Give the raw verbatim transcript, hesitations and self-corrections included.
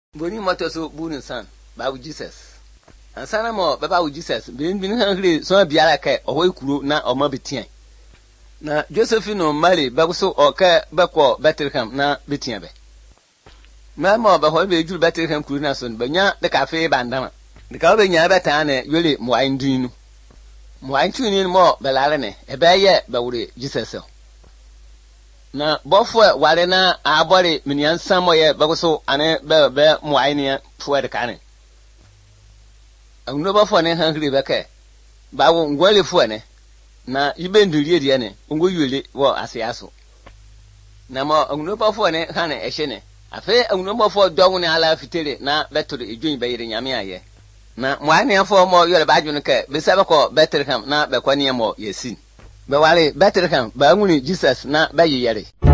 Boni moto so bunin san ba wu Jesus. Ansana mo baba wu Jesus bin bin han hire so biara kai oho kuro na oma betian. Na Josephine Mary ba so o ka beko Bethlehem na betian be. Ma mo ba ho be juru Bethlehem kuro na so banya de cafe bandama. De ka be nya beta na yole mo aindin nu. Mo aindin ni mo belare ne e be ye ba wure Jesus. Na bofo ware na abore minian samo ye bagoso ane be be muaini fuere kane agno bofo ne hankri beke bawo ngwale fu ne na ibe ndurie die ne ngo yule wo asiaso na mo agno bofo ne hane ehye ne afi agno bofo dongu ne ala fitere na betoro edwin bayire nyame aye na muaini afo mo yole badwo ne ke be sabako Bethlehem na be kwani mo yesin be wale Bethlehem ba nguni Jesus na ba yiyere.